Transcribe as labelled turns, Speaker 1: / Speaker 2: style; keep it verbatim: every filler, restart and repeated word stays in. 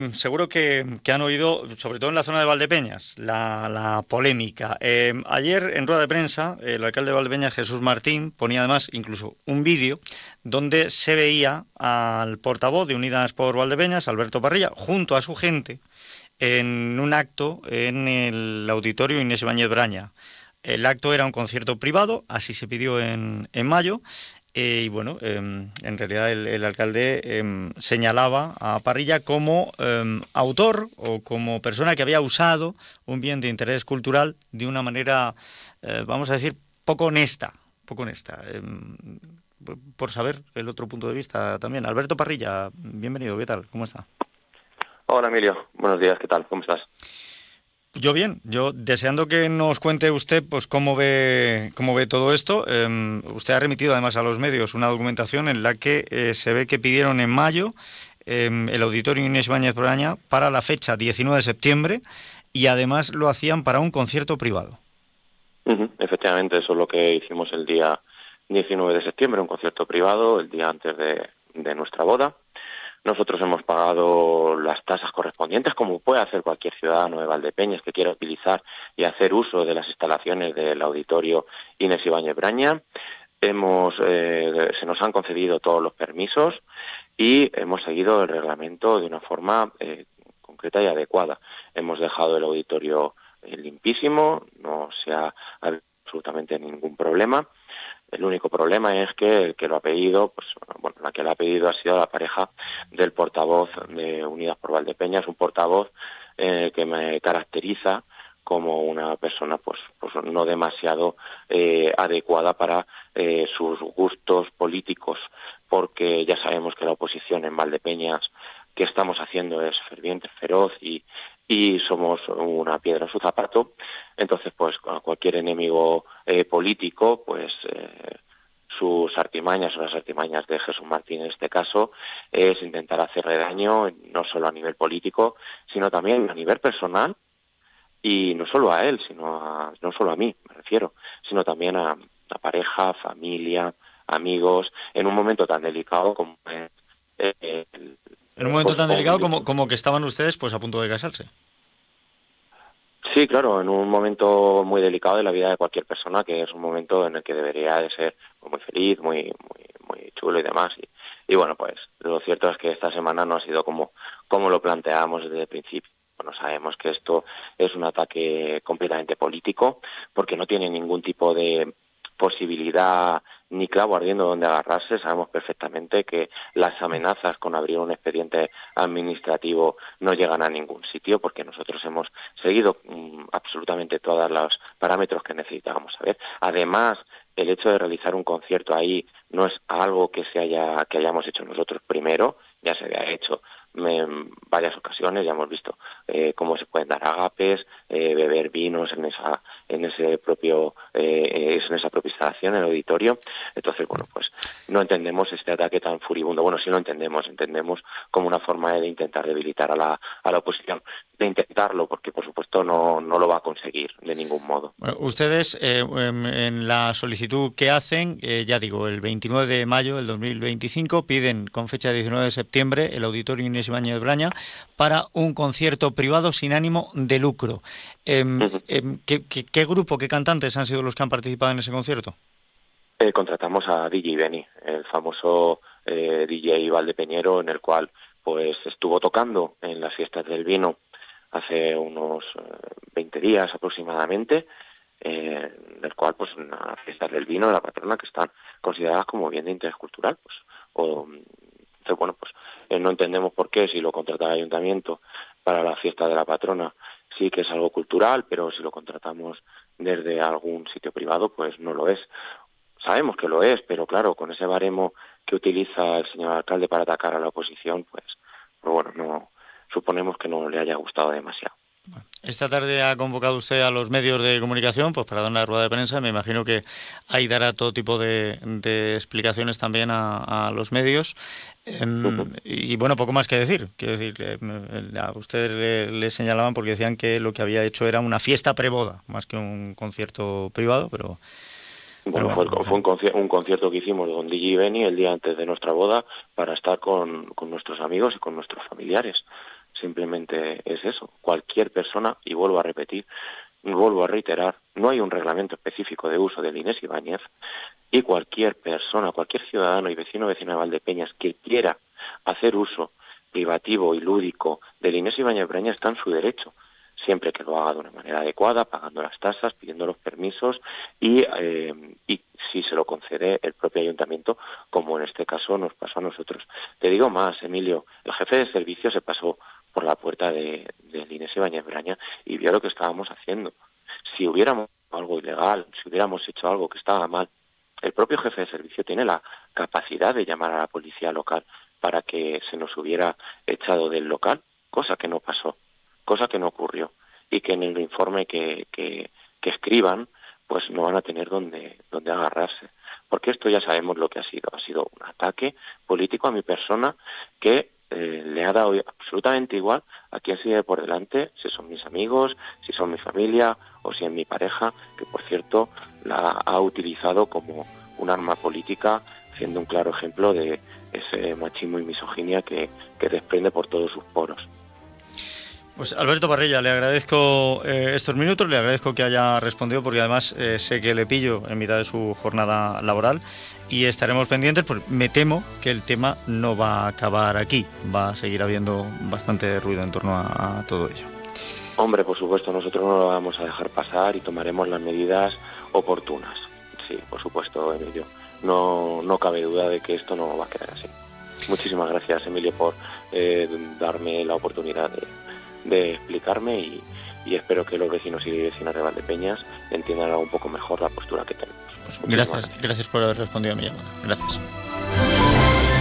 Speaker 1: Seguro que, que han oído, sobre todo en la zona de Valdepeñas, la, la polémica. Eh, ayer, en rueda de prensa, el alcalde de Valdepeñas, Jesús Martín, ponía además incluso un vídeo donde se veía al portavoz de Unidas por Valdepeñas, Alberto Parrilla, junto a su gente, en un acto en el auditorio Inés Ibáñez Braña. El acto era un concierto privado, así se pidió en, en mayo. Eh, y bueno, eh, en realidad el, el alcalde eh, señalaba a Parrilla como eh, autor o como persona que había usado un bien de interés cultural de una manera, eh, vamos a decir, poco honesta, poco honesta. Eh, por saber el otro punto de vista también. Alberto Parrilla, bienvenido, ¿qué tal? ¿Cómo está?
Speaker 2: Hola Emilio, buenos días, ¿qué tal? ¿Cómo estás?
Speaker 1: Yo bien, yo deseando que nos cuente usted pues cómo ve cómo ve todo esto. Eh, usted ha remitido además a los medios una documentación en la que eh, se ve que pidieron en mayo eh, el auditorio Inés Ibáñez Braña para la fecha diecinueve de septiembre y además lo hacían para un concierto privado.
Speaker 2: Uh-huh. Efectivamente, eso es lo que hicimos el día diecinueve de septiembre, un concierto privado, el día antes de, de nuestra boda. Nosotros hemos pagado las tasas correspondientes, como puede hacer cualquier ciudadano de Valdepeñas que quiera utilizar y hacer uso de las instalaciones del auditorio Inés Ibáñez Braña. Hemos, eh, se nos han concedido todos los permisos y hemos seguido el reglamento de una forma eh, concreta y adecuada. Hemos dejado el auditorio eh, limpísimo, no se ha habido absolutamente ningún problema. El único problema es que el que lo ha pedido, pues bueno, la que lo ha pedido ha sido la pareja del portavoz de Unidas por Valdepeñas, un portavoz eh, que me caracteriza como una persona pues, pues no demasiado eh, adecuada para eh, sus gustos políticos, porque ya sabemos que la oposición en Valdepeñas que estamos haciendo es ferviente, feroz y, y somos una piedra en su zapato. Entonces, pues cualquier enemigo eh, político, pues eh, sus artimañas o las artimañas de Jesús Martín en este caso es intentar hacerle daño no solo a nivel político, sino también a nivel personal. Y no solo a él, sino a, no solo a mí, me refiero, sino también a, a pareja, familia, amigos, en un momento tan delicado como es eh, el
Speaker 1: En un momento tan delicado
Speaker 2: postponimiento.
Speaker 1: como, como que estaban ustedes pues a punto de casarse.
Speaker 2: Sí, claro, en un momento muy delicado de la vida de cualquier persona, que es un momento en el que debería de ser muy feliz, muy muy muy chulo y demás. Y, y bueno, pues lo cierto es que esta semana no ha sido como, como lo planteábamos desde el principio. Bueno, sabemos que esto es un ataque completamente político, porque no tiene ningún tipo de posibilidad ni clavo ardiendo donde agarrarse. Sabemos perfectamente que las amenazas con abrir un expediente administrativo no llegan a ningún sitio, porque nosotros hemos seguido um, absolutamente todos los parámetros que necesitábamos saber. Además, el hecho de realizar un concierto ahí no es algo que se haya que hayamos hecho nosotros primero, ya se había hecho en varias ocasiones, ya hemos visto eh, cómo se pueden dar agapes, eh, beber vinos en esa en ese propio eh, en esa propia instalación, en el auditorio. Entonces, bueno, pues no entendemos este ataque tan furibundo. Bueno, sí lo entendemos, entendemos como una forma de intentar debilitar a la a la oposición, de intentarlo, porque por supuesto no no lo va a conseguir de ningún modo.
Speaker 1: Bueno, ustedes eh, en la solicitud que hacen, eh, ya digo, el veintinueve de mayo del dos mil veinticinco, piden con fecha diecinueve de septiembre el auditorio Inés Ibáñez Braña para un concierto privado sin ánimo de lucro. Eh,
Speaker 2: Uh-huh.
Speaker 1: eh, ¿qué, qué, ¿Qué grupo, qué cantantes han sido los que han participado en ese concierto?
Speaker 2: Eh, contratamos a D J Benny, el famoso eh, D J valdepeñero, en el cual pues estuvo tocando en las fiestas del vino hace unos eh, veinte días aproximadamente, eh, del cual pues en las fiestas del vino de la patrona, que están consideradas como bien de interés cultural, pues o entonces, bueno, pues eh, no entendemos por qué si lo contrata el ayuntamiento para la fiesta de la patrona sí que es algo cultural, pero si lo contratamos desde algún sitio privado pues no lo es. Sabemos que lo es, pero claro, con ese baremo que utiliza el señor alcalde para atacar a la oposición, pues, pues bueno, no suponemos que no le haya gustado demasiado.
Speaker 1: Esta tarde ha convocado usted a los medios de comunicación pues para dar una rueda de prensa. Me imagino que ahí dará todo tipo de, de explicaciones también a, a los medios. Eh,
Speaker 2: Uh-huh.
Speaker 1: y bueno, poco más que decir. Quiero decir, eh, a ustedes le, le señalaban porque decían que lo que había hecho era una fiesta preboda, más que un concierto privado, pero, pero
Speaker 2: Bueno,
Speaker 1: bueno,
Speaker 2: fue,
Speaker 1: en
Speaker 2: fue un,
Speaker 1: fin.
Speaker 2: concierto, un concierto que hicimos con D J Benny el día antes de nuestra boda para estar con, con nuestros amigos y con nuestros familiares. simplemente es eso. Cualquier persona, y vuelvo a repetir, vuelvo a reiterar, no hay un reglamento específico de uso del Inés Ibáñez, y cualquier persona, cualquier ciudadano y vecino o vecina de Valdepeñas que quiera hacer uso privativo y lúdico del Inés Ibáñez Braña está en su derecho, siempre que lo haga de una manera adecuada, pagando las tasas, pidiendo los permisos y, eh, y si se lo concede el propio ayuntamiento, como en este caso nos pasó a nosotros. Te digo más, Emilio, el jefe de servicio se pasó por la puerta de, del Inés Ibáñez Braña y vio lo que estábamos haciendo. Si hubiéramos hecho algo ilegal, si hubiéramos hecho algo que estaba mal, el propio jefe de servicio tiene la capacidad de llamar a la policía local para que se nos hubiera echado del local, cosa que no pasó, cosa que no ocurrió, y que en el informe que, que, que escriban pues no van a tener donde, donde agarrarse, porque esto ya sabemos lo que ha sido, ha sido un ataque político a mi persona que eh, le ha dado absolutamente igual a quién sigue por delante, si son mis amigos, si son mi familia o si es mi pareja, que por cierto la ha utilizado como un arma política, siendo un claro ejemplo de ese machismo y misoginia que, que desprende por todos sus poros.
Speaker 1: Pues Alberto Parrilla, le agradezco eh, estos minutos, le agradezco que haya respondido, porque además eh, sé que le pillo en mitad de su jornada laboral y estaremos pendientes, pues me temo que el tema no va a acabar aquí, va a seguir habiendo bastante ruido en torno a, a todo ello.
Speaker 2: Hombre, por supuesto, nosotros no lo vamos a dejar pasar y tomaremos las medidas oportunas. Sí, por supuesto, Emilio. No, no cabe duda de que esto no va a quedar así. Muchísimas gracias, Emilio, por eh, darme la oportunidad de, de explicarme y, y espero que los vecinos y vecinas de Valdepeñas entiendan un poco mejor la postura que tenemos.
Speaker 1: Pues gracias, gracias, gracias por haber respondido a mi llamada. Gracias.